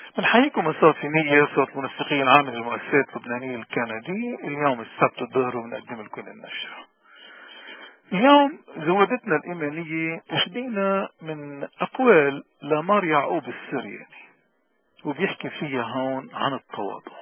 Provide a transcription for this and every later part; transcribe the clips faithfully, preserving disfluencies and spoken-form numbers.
بنحييكم من صوت نية صوت منسقين عام للمؤسسات اللبنانية الكندية. اليوم السبت الظهر وبنقدم لكم النشرة. اليوم زودتنا الإيمانية تخدينا من أقوال لمار يعقوب السرياني، وبيحكي فيها هون عن التواضع.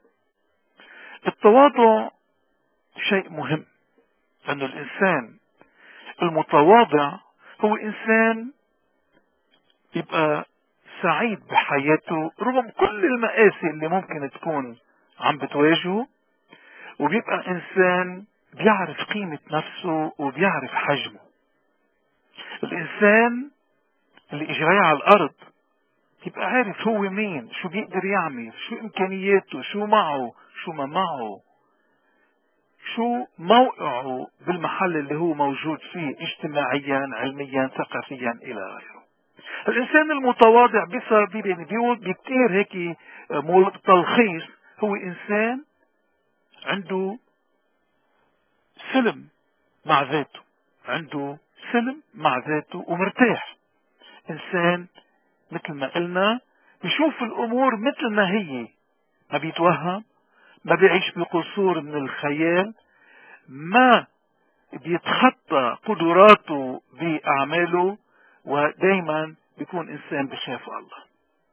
التواضع شيء مهم، أن الإنسان المتواضع هو إنسان يبقى سعيد بحياته رغم كل المآسي اللي ممكن تكون عم بتواجهه، وبيبقى إنسان بيعرف قيمة نفسه وبيعرف حجمه. الإنسان اللي إجراه على الأرض يبقى عارف هو مين، شو بيقدر يعمل، شو إمكانياته، شو معه، شو ما معه، شو موقعه بالمحل اللي هو موجود فيه اجتماعيا علميا ثقافيا إلى آخره. الإنسان المتواضع بصير بيقول بكتير هيك تلخيص، هو إنسان عنده سلم مع ذاته، عنده سلم مع ذاته ومرتاح. إنسان مثل ما قلنا بيشوف الأمور مثل ما هي، ما بيتوهم، ما بيعيش بقصور من الخيال، ما بيتخطى قدراته بأعماله، ودايما بيكون إنسان بخاف الله.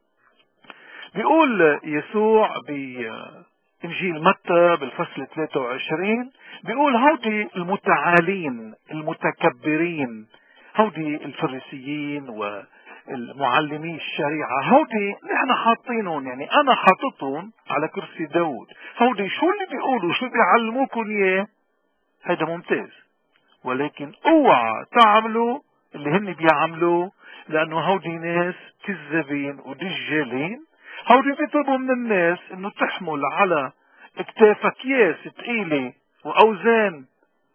بيقول يسوع بإنجيل متى بالفصل ثلاثة وعشرين، بيقول هودي المتعالين المتكبرين، هودي الفريسيين والمعلمي الشريعة، هودي نحن حاطينهم، يعني أنا حاططهم على كرسي داود. هودي شو اللي بيقولوا، شو بيعلموكم إياه، هذا ممتاز، ولكن اوعى تعملوا اللي هن بيعملوا، لأنه هودي ناس كذابين ودجالين. هودي بيطلبوا من الناس انه تحمل على اكتافك اكياس ثقيلة واوزان،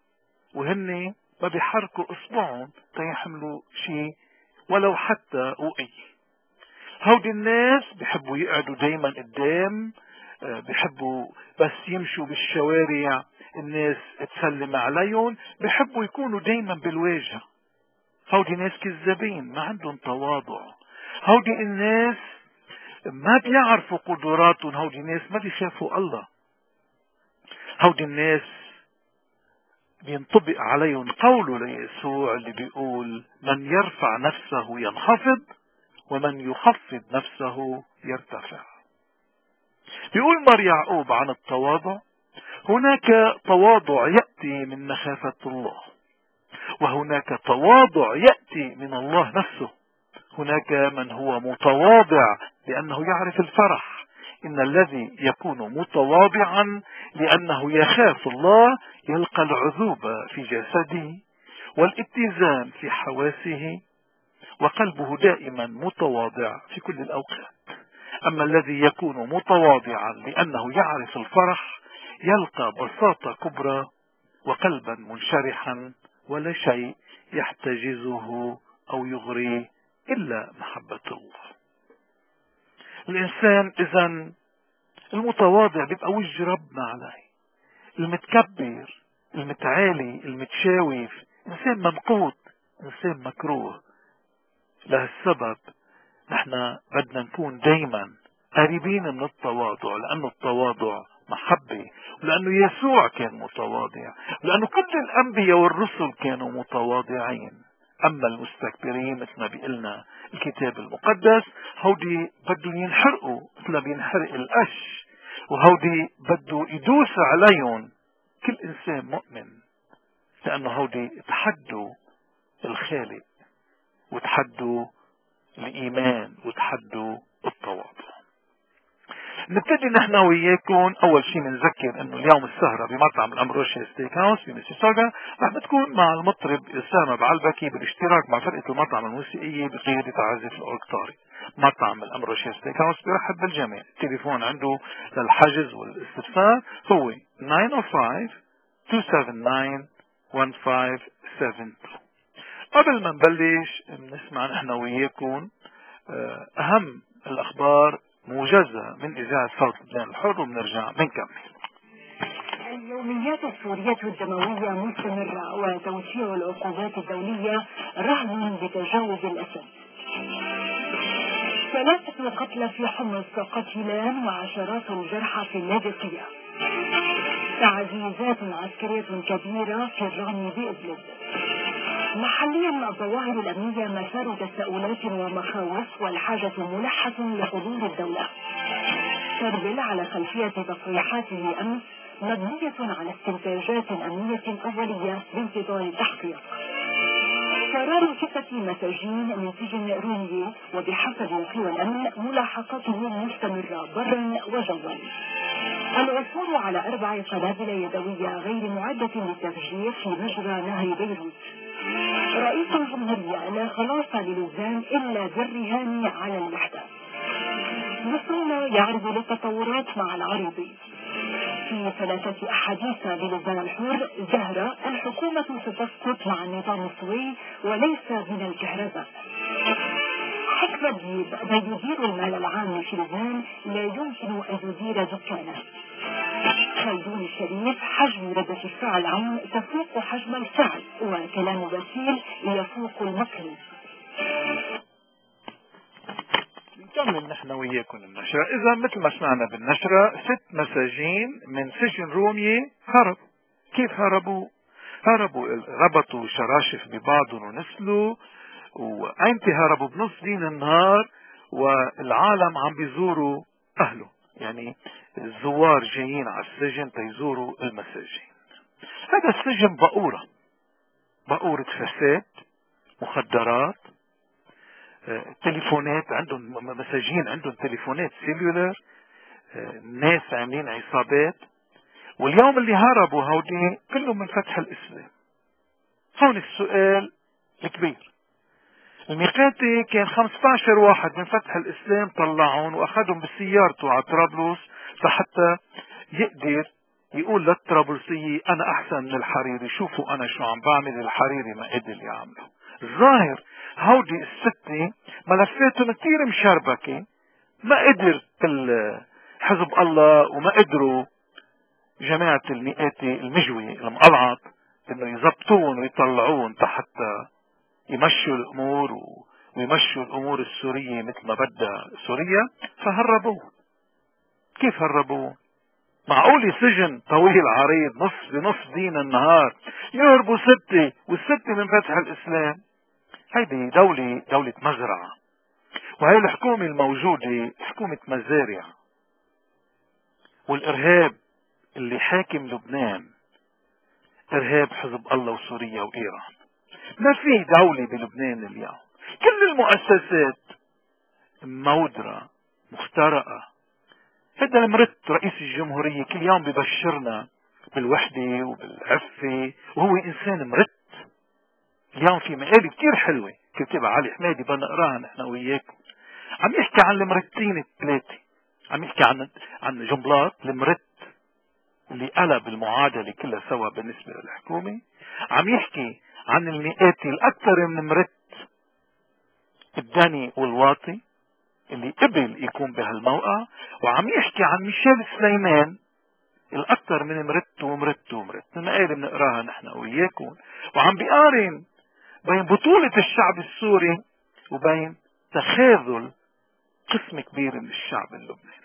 وهن ما بيحركوا اصبعهم تيحملوا شيء ولو حتى وقي. هودي الناس بيحبوا يقعدوا دايما قدام، بيحبوا بس يمشوا بالشوارع الناس تسلم عليهم، بيحبوا يكونوا دايما بالواجهة. هودي ناس كذابين ما عندهم تواضع. هودي الناس ما بيعرفوا قدراتهم، هودي ناس ما بيخافوا الله. هودي الناس بينطبق عليهم قوله ليسوع اللي بيقول من يرفع نفسه ينخفض ومن يخفض نفسه يرتفع. بيقول مار يعقوب عن التواضع: هناك تواضع يأتي من مخافة الله، وهناك تواضع يأتي من الله نفسه. هناك من هو متواضع لأنه يعرف الفرح. إن الذي يكون متواضعا لأنه يخاف الله يلقى العذوبة في جسده والاتزان في حواسه، وقلبه دائما متواضع في كل الأوقات. أما الذي يكون متواضعا لأنه يعرف الفرح يلقى بساطة كبرى وقلبا منشرحا، ولا شيء يحتجزه أو يغريه إلا محبة الله. الإنسان إذن المتواضع بيبقى وجه ربنا عليه. المتكبر المتعالي المتشاوف إنسان ممقوت، إنسان مكروه. لهالسبب نحن بدنا نكون دايما قريبين من التواضع، لأن التواضع محبة، ولأنه يسوع كان متواضع، لأنه كل الأنبياء والرسل كانوا متواضعين. أما المستكبرين مثل ما بيقلنا الكتاب المقدس، هودي بدهم ينحرقوا مثل ما بينحرق القش، وهودي بده يدوس عليهم كل إنسان مؤمن، لأنه هودي تحدوا الخالق وتحدوا الإيمان وتحدوا التواضع. نبتدي نحن وياكم. اول شيء بنذكر انه اليوم السهره بمطعم الامبروشيا ستيك هاوس في ميسيساغا رح بتكون مع المطرب اسامه بعلبكي بالاشتراك مع فرقه المطعم الموسيقيه بقياده عازف الاوركتاري. مطعم الامبروشيا ستيك هاوس بيرحب بالجميع. التليفون عنده للحجز والاستفسار هو تسعة صفر خمسة اثنين سبعة تسعة واحد خمسة سبعة اثنين. قبل ما نبلش بنسمع نحن وياكم اهم الاخبار موجزة من إذاعة صوت لبنان الحر، وبنرجع بنكمل. اليوميات السورية الدموية مستمرة، وتوسيع العقوبات الدولية رهن بتجاوز الأسد. ثلاثة قتلى في حمص قتيلان وعشرات الجرحى في اللاذقية. تعزيزات عسكرية كبيرة في الرغم بإدلب. محليا الظواهر الأمنية مسار تساؤلات ومخاوف والحاجة ملحة لحضور الدولة. تربل على خلفية تصريحاته أمس مبنية على استنتاجات أمنية أولية بانتظار التحقيق. قرار ستة مساجين من سجن رومية وبحسب قوى الأمن ملاحقتهم مستمرة برا وجوا. العثور على أربع قنابل يدوية غير معدة للتفجير في مجرى نهر بيروت. رئيس الجمهورية لا خلاص للبنان إلا بالرهان على الوحدة. مصرنا يعرض للتطورات مع العريضي. في ثلاثة أحاديث بلبنان الحر زهرة الحكومة ستسقط مع النظام السوري وليس من الكهرباء. حكمة ديب من يدير المال العام في لبنان لا يمكن أن يدير دكانه. خلدون الشريف حجم ردة الفعل عام تفوق حجم الفعل وكلام بسيل يفوق المطلوب. نكمل نحن وياكم النشرة. إذا مثل ما سمعنا بالنشرة ست مساجين من سجن رومية هربوا. كيف هربوا؟ هربوا ربطوا شراشف ببعضهم ونسلوا، وأيمتى هربوا؟ بنص دين النهار والعالم عم بيزوروا أهله، يعني الزوار جايين على السجن تيزوروا المساجين. هذا السجن بقورة بقورة فساد، مخدرات، تليفونات، عندهم مساجين عندهم تليفونات سيلولر، ناس عاملين عصابات. واليوم اللي هربوا هودي كلهم من فتح الإسلام. هون السؤال الكبير، الميقاتي كان خمسة عشر واحد من فتح الإسلام طلعون وأخذهم بسيارته على طرابلس لحتى يقدر يقول للطرابلسية أنا أحسن من الحريري، شوفوا أنا شو عم بعمل، الحريري ما قدر يعمله. الظاهر هودي الستة ملفاتهم كتير مشربكة، ما قدر حزب الله وما قدروا جماعة المئاتي المجوي المقلعط انه يزبطون ويطلعون حتى يمشوا الامور ويمشوا الامور السورية مثل ما بدها سوريا، فهربوه. كيف هربوه؟ معقول سجن طويل عريض نص بنص دين النهار يهربوا ستة والستة من فتح الإسلام؟ هيدي دولة دولة مزرعة، وهي الحكومة الموجودة حكومة مزارع، والإرهاب اللي حاكم لبنان إرهاب حزب الله وسوريا وإيران. ما في دولة بلبنان اليوم، كل المؤسسات مودرة مخترقة. هذا المرت رئيس الجمهورية كل يوم ببشرنا بالوحدة وبالعفة وهو إنسان مرت. اليوم في مقالة كتير حلوة كتبها علي حمادي بنقراها نحن وياكم، عم يحكي عن المرتين الثلاثة، عم يحكي عن عن جنبلاط المرت اللي قلب المعادلة كلها سوا بالنسبة للحكومة، عم يحكي عن المئات الأكثر من مرت الداني والواطي اللي قبل يكون بهالموقع، وعم يحكي عن ميشيل سليمان الأكثر من مرت ومرت ومرت. المقالة بنقراها نحن وياكم، وعم بيقارن بين بطولة الشعب السوري وبين تخاذل قسم كبير من الشعب اللبناني.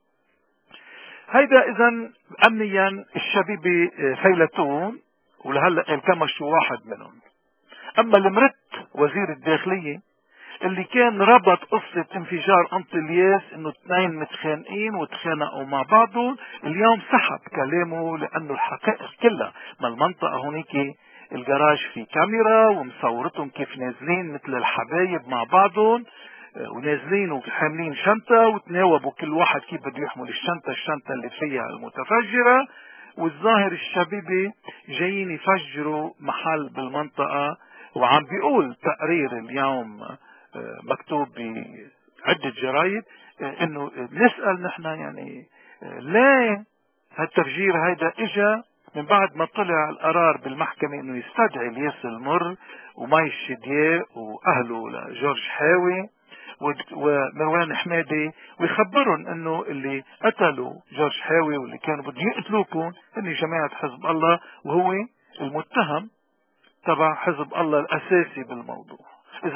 هيدا اذا امنيا الشبيبة فيلتون ولهلا انكمشوا واحد منهم. اما المرت وزير الداخلية اللي كان ربط قصة انفجار انطلياس انه اثنين متخانقين وتخانقوا مع بعضهم، اليوم سحب كلامه لانه الحقائق كلها ما المنطقة هونيك الجراج في كاميرا ومصورتهم كيف نازلين مثل الحبايب مع بعضهم ونازلين وحاملين شنطة وتناوبوا كل واحد كيف بده يحمل الشنطة الشنطة اللي فيها المتفجرة. والظاهر الشبيبة جايين يفجروا محل بالمنطقة، وعم بيقول تقرير اليوم مكتوب بعدة جرايد انه نسأل نحن يعني ليه هالتفجير هيدا اجا من بعد ما طلع القرار بالمحكمة انه يستدعي الياس المر ومي الشدياء واهله لجورج حاوي ومروان حمادي ويخبرهم انه اللي قتلوا جورج حاوي واللي كانوا بده يقتلوكم اني جماعة حزب الله، وهو المتهم تبع حزب الله الاساسي بالموضوع. اذا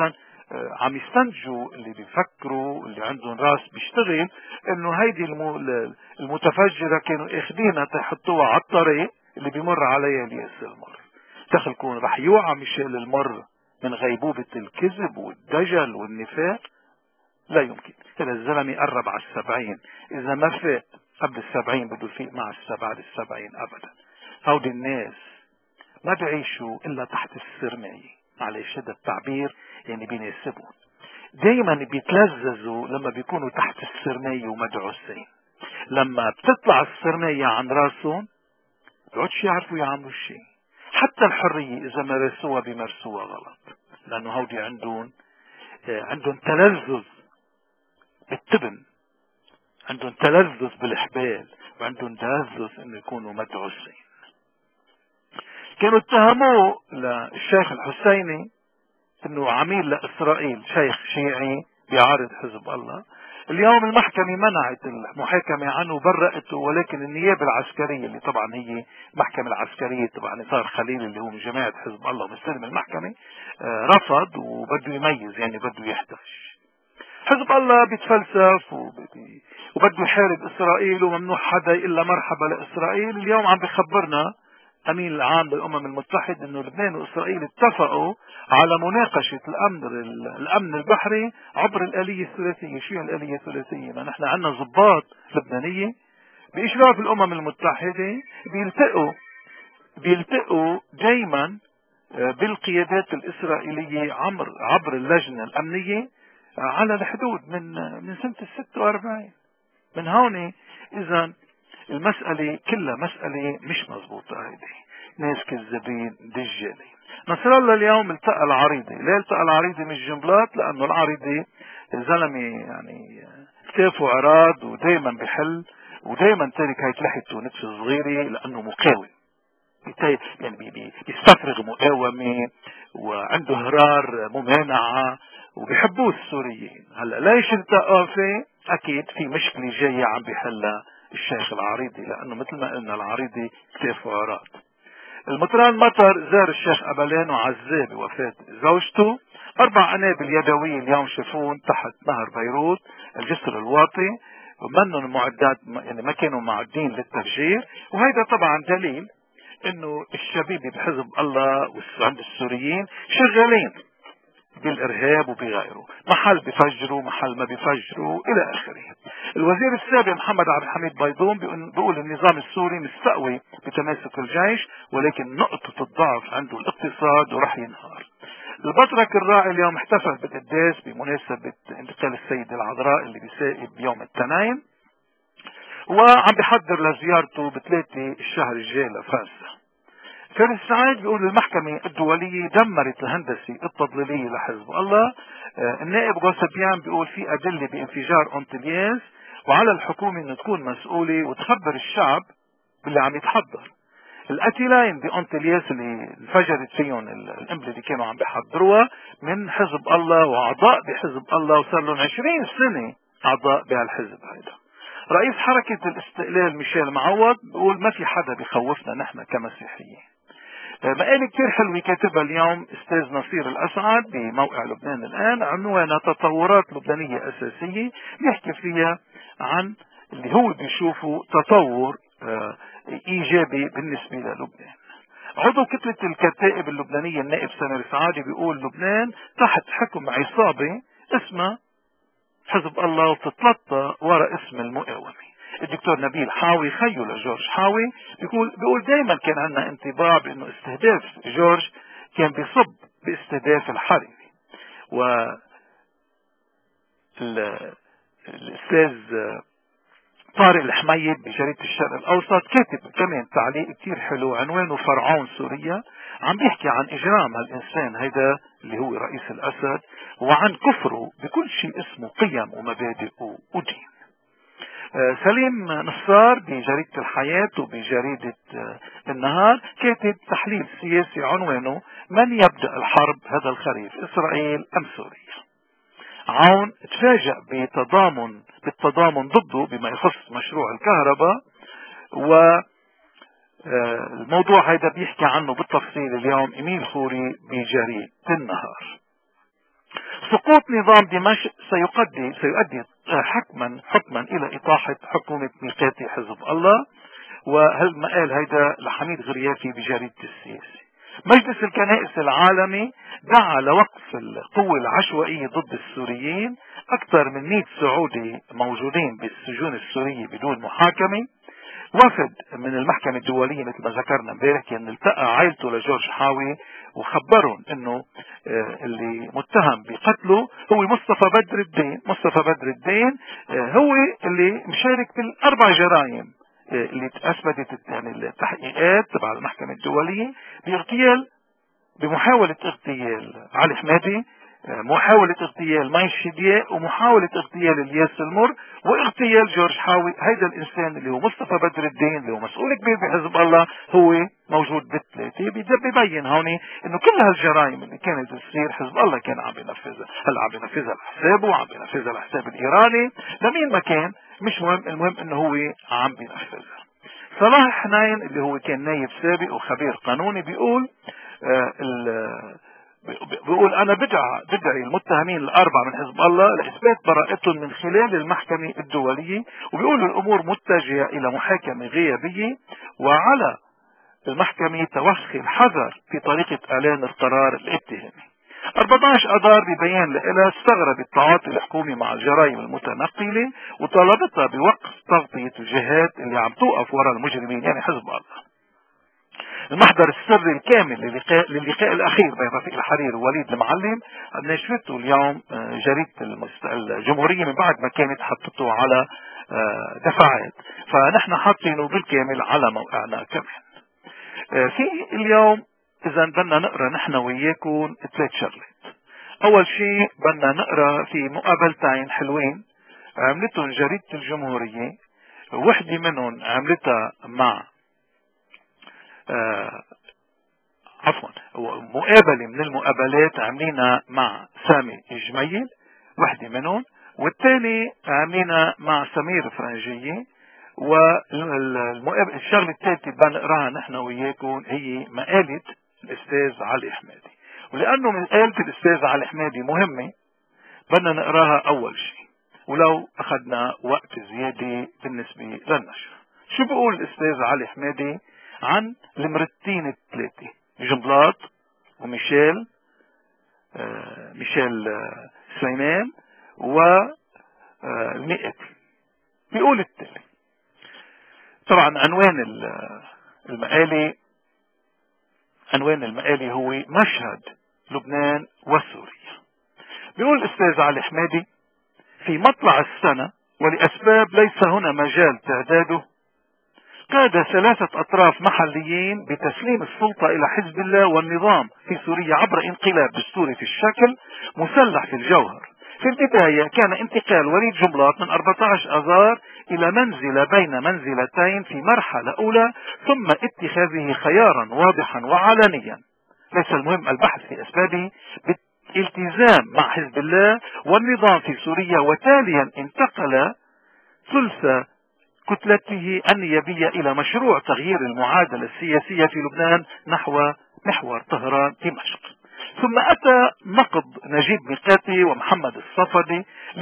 عم يستنتجوا اللي بيفكروا اللي عندهم راس بيشتغل انه هيدي المتفجرة كانوا اخذينها تحطوها على الطريق اللي بيمر عليها الياس المر. تخلكون رح يوعى ميشيل المر من غيبوبة الكذب والدجل والنفاق؟ لا يمكن. هذا الزلمة قرب على السبعين، اذا ما فاق قبل السبعين بده يفيق مع بعد السبعين ابدا. هودي الناس ما بيعيشوا الا تحت السرماية، معلش هذا التعبير يعني بيناسبهم. دايما بيتلذذوا لما بيكونوا تحت السرماية ومدعوسين. لما بتطلع السرماية عن راسهم بيقعدش يعرفوا يعملوا شيء. حتى الحرية اذا مارسوها بيمارسوها غلط، لانه هودي عندهم عندهم تلذذ بالتبن، عندهم تلذذ بالحبال، وعندهم تلذذ انه يكونوا مدعوسين. كانوا اتهموه للشيخ الحسيني انه عميل لاسرائيل، شيخ شيعي بيعارض حزب الله. اليوم المحكمة منعت المحاكمة عنه وبرأته، ولكن النيابة العسكرية اللي طبعا هي المحكمة العسكرية تبع نثار خليل اللي هو من جماعة حزب الله ومستلم المحكمة رفض وبده يميز، يعني بده يحتفش. حزب الله بيتفلسف وبده يحارب اسرائيل وممنوع حدا الا مرحبا لاسرائيل. اليوم عم بخبرنا امين العام للامم المتحدة انه لبنان واسرائيل اتفقوا على مناقشة الامن الامن البحري عبر الالية الثلاثية. شو الالية الثلاثية؟ ما نحن عندنا ضباط لبنانية باشراف الامم المتحدة بيلتقوا بيلتقوا دايما بالقيادات الاسرائيلية عبر عبر اللجنة الامنية على الحدود من من سنة الستة واربعين. من هون اذا المسألة كلها مسألة مش مضبوطة. هيدي ناس كذابين دجالين. نصر الله اليوم التقى العريضي. ليه التقى العريضي مش جنبلاط؟ لانه العريضي زلمة يعني كتافه عراض ودايما بحل ودايما تارك هيك لحيته نتف صغيرة لانه مقاوم، يعني بيستفرغ مقاومة وعنده هرار ممانعة وبيحبوه السوريين. هلا ليش التقى فيه؟ اكيد في مشكلة جاية عم بيحلها الشيخ العريضي، لانه مثل ما قلنا العريضي كتافه عراض. المطران مطر زار الشيخ ابلان وعزاه بوفاة زوجته. اربع قنابل يدوية اليوم شافون تحت نهر بيروت الجسر الواطي، ومنهم المعدات يعني ما كانوا معدين للتفجير. وهذا طبعا دليل انه الشبيبة بحزب الله وعند السوريين شغالين بالارهاب وبغيره، محل بفجروا محل ما بفجروا الى اخره. الوزير السابق محمد عبد الحميد بيضون بيقول النظام السوري مستقوي بتماسك الجيش، ولكن نقطة الضعف عنده الاقتصاد ورح ينهار. البطرك الراعي اليوم احتفل بالقداس بمناسبة انتقال السيدة العذراء اللي بيسائب بيوم الاثنين، وعم بيحضر لزيارته بثلاثة الشهر الجاي لفرنسا. فارس سعيد بيقول المحكمة الدولية دمرت الهندسة التضليلية لحزب الله. آه النائب غوثبيان بيقول في أدلة بانفجار أونتلياس، وعلى الحكومة أن تكون مسؤولة وتخبر الشعب باللي عم يتحضر. القتيلين بأونتلياس اللي انفجرت فيهم القنبلة اللي كانوا عم بيحضروها من حزب الله وأعضاء بحزب الله، وصار لهم عشرين سنة أعضاء بهالحزب هيدا. رئيس حركة الاستقلال ميشيل معوض بيقول ما في حدا بيخوفنا نحن كمسيحيين. مقالة كتير حلوة كاتبها اليوم استاذ نصير الاسعد بموقع لبنان الان، عنوانها تطورات لبنانية اساسية، بيحكي فيها عن اللي هو بيشوفه تطور ايجابي بالنسبة للبنان. عضو كتلة الكتائب اللبنانية النائب سامر سعادي بيقول لبنان تحت حكم عصابة اسمها حزب الله وتتلطى وراء اسم المقاومة. الدكتور نبيل حاوي خيو لجورج حاوي بيقول بيقول دائما كان عندنا انطباع بانه استهداف جورج كان بيصب باستهداف الحربي. و الاستاذ طارق الحميد بجريدة الشرق الاوسط كاتب كمان تعليق كتير حلو عنوانه فرعون سوريا، عم بيحكي عن اجرام هالانسان هيدا اللي هو رئيس الاسد وعن كفره بكل شيء اسمه قيم ومبادئ ودين. سليم نصار بجريدة الحياة وبجريدة النهار كاتب تحليل سياسي عنوانه من يبدأ الحرب هذا الخريف، إسرائيل أم سوريا؟ عون تفاجأ بتضامن بالتضامن ضده بما يخص مشروع الكهرباء، والموضوع هذا بيحكي عنه بالتفصيل اليوم إميل خوري بجريدة النهار. سقوط نظام دمشق سيؤدي سيؤدي حكما حكما الى اطاحة حكومة ميقاتي حزب الله، وهالمقال هيدا لحميد غريافي بجريدة السياسي. مجلس الكنائس العالمي دعا لوقف القوة العشوائية ضد السوريين. أكثر من مئة سعودي موجودين بالسجون السورية بدون محاكمة. وفد من المحكمة الدولية مثل ما ذكرنا امبارح كان التقى عائلته لجورج حاوي وخبرهم انه اللي متهم بقتله هو مصطفى بدر الدين. مصطفى بدر الدين هو اللي مشارك بالاربع جرائم اللي اثبتت يعني التحقيقات تبع المحكمة الدولية باغتيال بمحاولة اغتيال علي حمادي، محاولة اغتيال ماي الشدياء، ومحاولة اغتيال الياس المر، واغتيال جورج حاوي. هيدا الانسان اللي هو مصطفى بدر الدين اللي هو مسؤول كبير بحزب الله هو موجود بالثلاثة. ببين هون انه كل هالجرائم اللي كانت تصير حزب الله كان عم بينفذها، هلا عم بينفذها لحسابه وعم بينفذها لحساب الايراني لمين ما كان مش مهم، المهم انه هو عم بينفذها. صلاح حنين اللي هو كان نايب سابق وخبير قانوني بيقول آه بيقول انا بدعي بدعي المتهمين الاربعه من حزب الله لاثبات براءتهم من خلال المحكمه الدوليه، وبيقول الامور متجهه الى محاكمه غيابيه، وعلى المحكمه توخي الحذر في طريقه اعلان القرار الاتهامي. أربعة عشر اذار ببيان لها استغربت التعاطي الحكومي مع الجرائم المتنقله وطالبتها بوقف تغطيه الجهات اللي عم توقف وراء المجرمين يعني حزب الله. المحضر السري الكامل للقاء, للقاء الأخير بين رفيق الحريري ووليد المعلم نشرته اليوم جريدة الجمهورية من بعد ما كانت حطته على دفعات، فنحن حاطينه بالكامل على موقعنا كمان. في اليوم إذا بدنا نقرأ نحن وياكم ثلاث شغلات. أول شيء بدنا نقرأ في مقابلتين حلوين عملتهم جريدة الجمهورية، وحدة منهم عملتها مع آه عفوا مقابلة من المقابلات عاملينها مع سامي الجميل وحدة منهم، والثاني عاملينها مع سمير فرنجية. والشغلة الثالثة بدنا نقراها نحن وياكم هي مقالة الأستاذ علي حمادي، ولأنه مقالة الأستاذ علي حمادي مهمة بدنا نقراها أول شيء ولو أخذنا وقت زيادة بالنسبة للنشر. شو بيقول الأستاذ علي حمادي عن المرتين الثلاثة جنبلاط وميشيل آه ميشيل آه سليمان والمئتي؟ بيقول التالي. طبعا عنوان المقالة عنوان المقالة هو مشهد لبنان وسوريا. بيقول الأستاذ علي حمادي: في مطلع السنة ولأسباب ليس هنا مجال تعداده قاد ثلاثة أطراف محليين بتسليم السلطة إلى حزب الله والنظام في سوريا عبر انقلاب دستوري في الشكل مسلح في الجوهر. في البداية كان انتقال وليد جنبلاط من أربعة عشر آذار إلى منزلة بين منزلتين في مرحلة أولى، ثم اتخاذه خيارا واضحا وعلنيا ليس المهم البحث في أسبابه بالالتزام مع حزب الله والنظام في سوريا، وتاليا انتقل ثلث كتلته النيابية إلى مشروع تغيير المعادلة السياسية في لبنان نحو محور طهران دمشق. ثم أتى نقض نجيب ميقاتي ومحمد الصفدي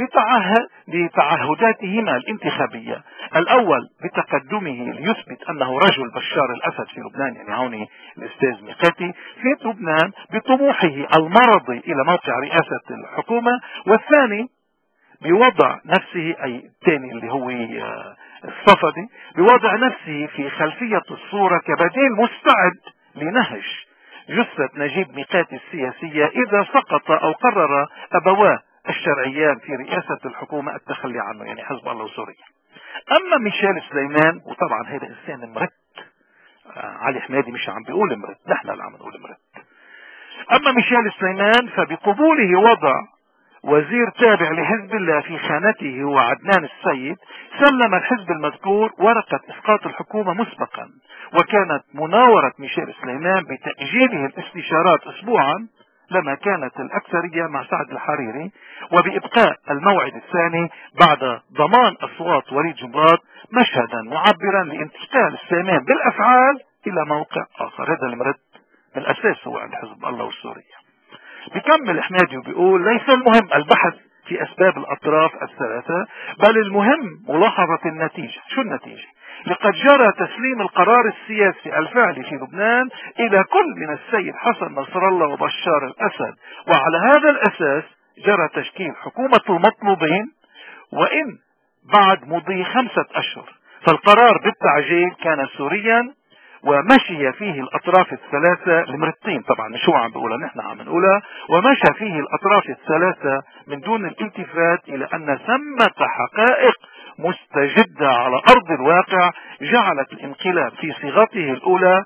لتعهداتهما الانتخابية، الأول بتقدمه ليثبت أنه رجل بشار الأسد في لبنان، يعني هون الأستاذ ميقاتي في لبنان بطموحه المرضي إلى موقع رئاسة الحكومة، والثاني بوضع نفسه أي الثاني اللي هو الصفدي بوضع نفسه في خلفية الصورة كبديل مستعد لنهج جثة نجيب ميقاتي السياسية إذا سقط أو قرر أبواه الشرعيان في رئاسة الحكومة التخلي عنه، يعني حزب الله وسوريا. أما ميشيل سليمان، وطبعا هذا إنسان مرت، علي حمادي مش عم بيقول مرت، نحن اللي عم نقول مرت. أما ميشيل سليمان فبقبوله وضع وزير تابع لحزب الله في خانته هو عدنان السيد، سلم الحزب المذكور ورقة إسقاط الحكومة مسبقا، وكانت مناورة ميشيل سليمان بتأجيله الاستشارات أسبوعا لما كانت الأكثرية مع سعد الحريري، وبإبقاء الموعد الثاني بعد ضمان أصوات وليد جنبلاط، مشهدا معبرا لانتقال سليمان بالأفعال إلى موقع آخر. هذا المرد من الأساس هو عند حزب الله والسورية. بيكمل حمادي وبيقول: ليس المهم البحث في أسباب الأطراف الثلاثة، بل المهم ملاحظة النتيجة. شو النتيجة؟ لقد جرى تسليم القرار السياسي الفعلي في لبنان إلى كل من السيد حسن نصر الله وبشار الأسد، وعلى هذا الأساس جرى تشكيل حكومة المطلوبين، وإن بعد مضي خمسة أشهر. فالقرار بالتعجيل كان سوريا، ومشي فيه الأطراف الثلاثة المرتين، طبعا مش هو عم بقولها، نحن عم نقولها، ومشى فيه الأطراف الثلاثة من دون الالتفات إلى أن ثمة حقائق مستجدة على أرض الواقع جعلت الانقلاب في صيغته الأولى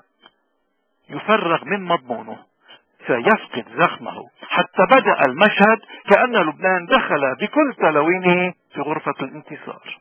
يفرغ من مضمونه فيفقد زخمه، حتى بدأ المشهد كأن لبنان دخل بكل تلوينه في غرفة الانتصار.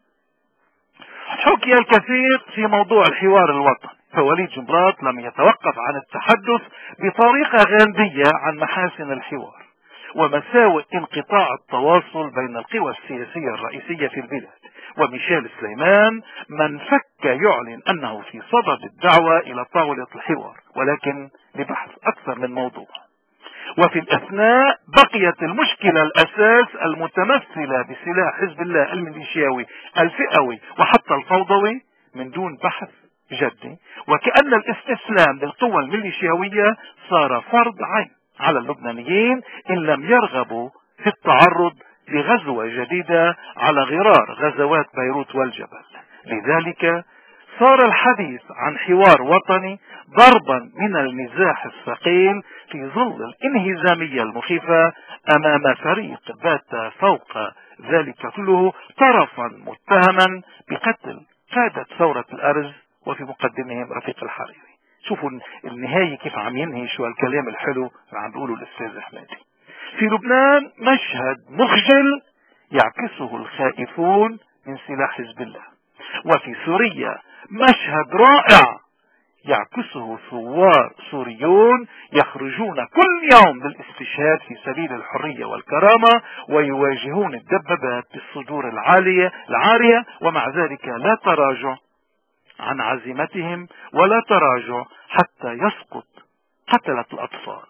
حكي الكثير في موضوع الحوار الوطني، فوليد جنبلاط لم يتوقف عن التحدث بطريقة غامضية عن محاسن الحوار ومساوئ انقطاع التواصل بين القوى السياسية الرئيسية في البلاد. وميشيل سليمان من فك يعلن أنه في صدد الدعوة إلى طاولة الحوار، ولكن لبحث أكثر من موضوع. وفي الأثناء بقيت المشكلة الأساس المتمثلة بسلاح حزب الله الميليشياوي الفئوي وحتى الفوضوي من دون بحث جدي، وكأن الاستسلام للقوى الميليشياوية صار فرض عين على اللبنانيين إن لم يرغبوا في التعرض لغزوة جديدة على غرار غزوات بيروت والجبل. لذلك صار الحديث عن حوار وطني ضربا من المزاح الثقيل في ظل الانهزامية المخيفة أمام فريق بات فوق ذلك كله طرفا متهما بقتل قادة ثورة الأرز وفي مقدمهم رفيق الحريري. شوفوا النهاية كيف عم ينهي شو الكلام الحلو اللي عم بيقوله الأستاذ حمادي. في لبنان مشهد مخجل يعكسه الخائفون من سلاح حزب الله، وفي سوريا مشهد رائع يعكسه ثوار سوريون يخرجون كل يوم للاستشهاد في سبيل الحرية والكرامة ويواجهون الدبابات بالصدور العالية العارية، ومع ذلك لا تراجع عن عزيمتهم ولا تراجع حتى يسقط قتلة الأطفال.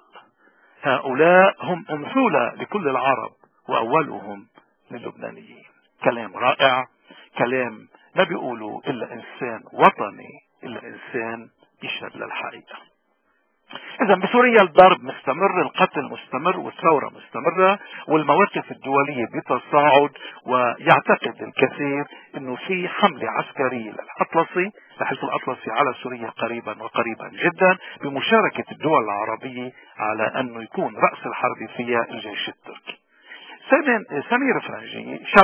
هؤلاء هم أمثلة لكل العرب وأولهم للبنانيين. كلام رائع، كلام ما بيقولوا إلا إنسان وطني، إلا إنسان يشهد للحقيقة. إذا بسوريا الضرب مستمر، القتل مستمر، والثورة مستمرة، والمواقف الدولية بتصاعد، ويعتقد الكثير إنه في حملة عسكرية للأطلسي لحلف الأطلسي على سوريا قريبا وقريبا جدا بمشاركة الدول العربية على أنه يكون رأس الحرب فيها الجيش التركي. سمير فرنجي شاب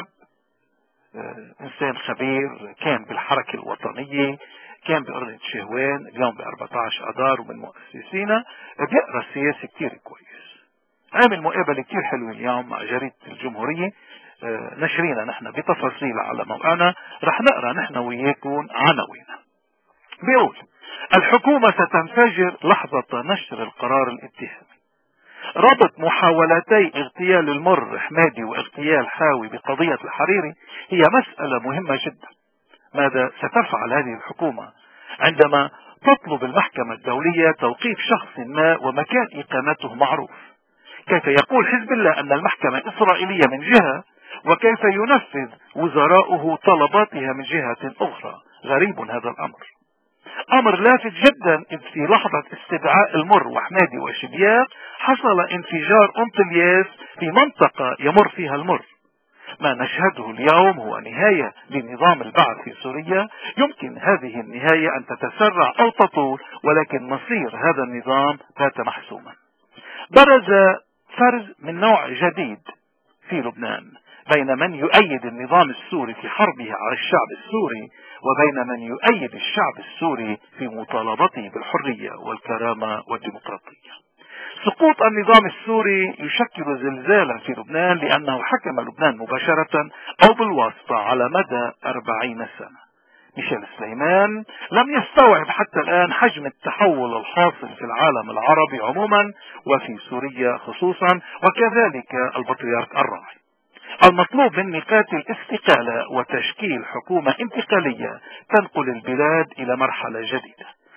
إنسان خبير، كان بالحركة الوطنية، كان بأردن شهوان، اليوم ب أربعة عشر أذار ومن مؤسسينا، بيقرأ السياسة كتير كويس. عامل مقابلة كتير حلوة اليوم مع جريدة الجمهورية، نشرينا نحن بتفاصيل على موقعنا، رح نقرأ نحن وياكم عناوينها. بيقول: الحكومة ستنفجر لحظة نشر القرار الاتهامي. ربط محاولتي اغتيال المر حمادي واغتيال حاوي بقضية الحريري هي مسألة مهمة جدا. ماذا ستفعل هذه الحكومة عندما تطلب المحكمة الدولية توقيف شخص ما ومكان إقامته معروف؟ كيف يقول حزب الله أن المحكمة إسرائيلية من جهة، وكيف ينفذ وزراؤه طلباتها من جهة أخرى؟ غريب هذا الأمر، أمر لافت جدا. إذ في لحظة استدعاء المر وحمادي وشبياق حصل انفجار أنطلياس في منطقة يمر فيها المر. ما نشهده اليوم هو نهاية لنظام البعث في سوريا. يمكن هذه النهاية أن تتسرع أو تطول، ولكن مصير هذا النظام بات محسوما. برز فرز من نوع جديد في لبنان بين من يؤيد النظام السوري في حربه على الشعب السوري وبين من يؤيد الشعب السوري في مطالبته بالحرية والكرامة والديمقراطية. سقوط النظام السوري يشكل زلزالا في لبنان لأنه حكم لبنان مباشرة أو بالواسطة على مدى أربعين سنة. ميشيل سليمان لم يستوعب حتى الآن حجم التحول الحاصل في العالم العربي عموما وفي سوريا خصوصا، وكذلك البطريرك الراعي. المطلوب من ميقات الاستقالة وتشكيل حكومة انتقالية تنقل البلاد إلى مرحلة جديدة.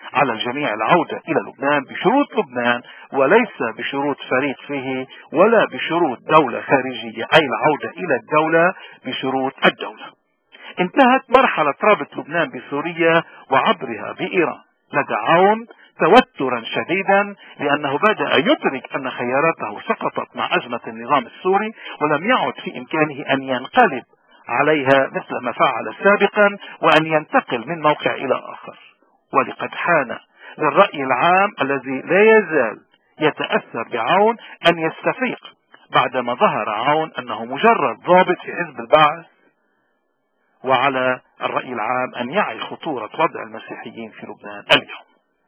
على الجميع العودة إلى لبنان بشروط لبنان وليس بشروط فريق فيه ولا بشروط دولة خارجية، أي العودة إلى الدولة بشروط الدولة. انتهت مرحلة رابط لبنان بسوريا وعبرها بإيران لدى عون توترا شديدا، لأنه بدأ يدرك أن خياراته سقطت مع أزمة النظام السوري ولم يعد في إمكانه أن ينقلب عليها مثل ما فعل سابقا وأن ينتقل من موقع إلى آخر. ولقد حان للرأي العام الذي لا يزال يتأثر بعون أن يستفيق بعدما ظهر عون أنه مجرد ضابط في حزب البعث، وعلى الرأي العام أن يعي خطورة وضع المسيحيين في لبنان اليوم.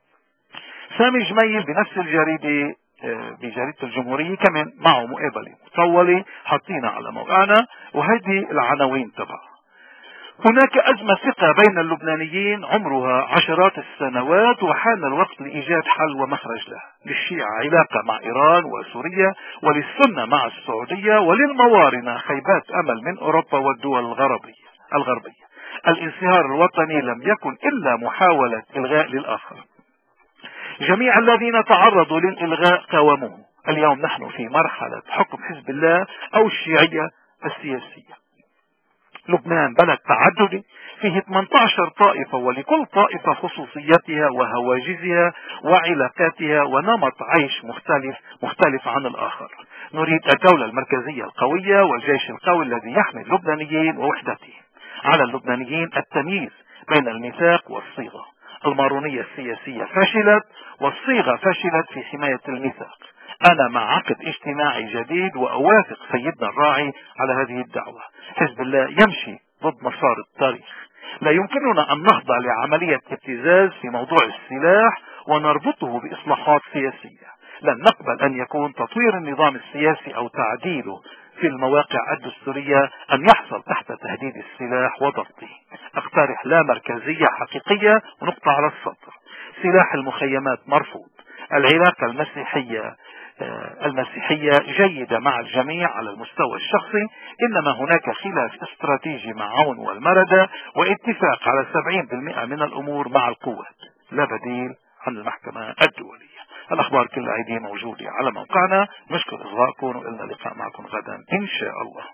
سامي جميل بنفس الجريدة بجريدة الجمهورية كمان معه مقابلة مطولة حاطينها على موقعنا، وهذه العناوين تبعها: هناك أزمة ثقة بين اللبنانيين عمرها عشرات السنوات وحان الوقت لإيجاد حل ومخرج لها. للشيعة علاقة مع إيران وسوريا، وللسنة مع السعودية، وللموارنة خيبات أمل من أوروبا والدول الغربية الغربية. الانصهار الوطني لم يكن إلا محاولة إلغاء للآخر. جميع الذين تعرضوا للإلغاء قاوموه. اليوم نحن في مرحلة حكم حزب الله أو الشيعية السياسية. لبنان بلد تعددي فيه ثمانية عشر طائفة، ولكل طائفة خصوصياتها وهواجسها وعلاقاتها ونمط عيش مختلف مختلف عن الآخر. نريد الدولة المركزية القوية والجيش القوي الذي يحمي اللبنانيين ووحدتهم. على اللبنانيين التمييز بين الميثاق والصيغة. المارونية السياسية فشلت والصيغة فشلت في حماية الميثاق. أنا مع عقد اجتماعي جديد وأوافق سيدنا الراعي على هذه الدعوة. حزب الله يمشي ضد مسار التاريخ. لا يمكننا أن نخضع لعملية ابتزاز في موضوع السلاح ونربطه بإصلاحات سياسية. لن نقبل أن يكون تطوير النظام السياسي أو تعديله في المواقع الدستورية أن يحصل تحت تهديد السلاح وضبطه. اقترح لا مركزية حقيقية ونقطة على السطر. سلاح المخيمات مرفوض. العلاقة المسيحية المسيحية جيدة مع الجميع على المستوى الشخصي، إنما هناك خلاف استراتيجي مع عون والمردة واتفاق على سبعين بالمئة من الأمور مع القوات. لا بديل عن المحكمة الدولية. الأخبار كلها هذه موجودة على موقعنا. نشكر إصغائكم وإلنا لقاء معكم غدا إن شاء الله.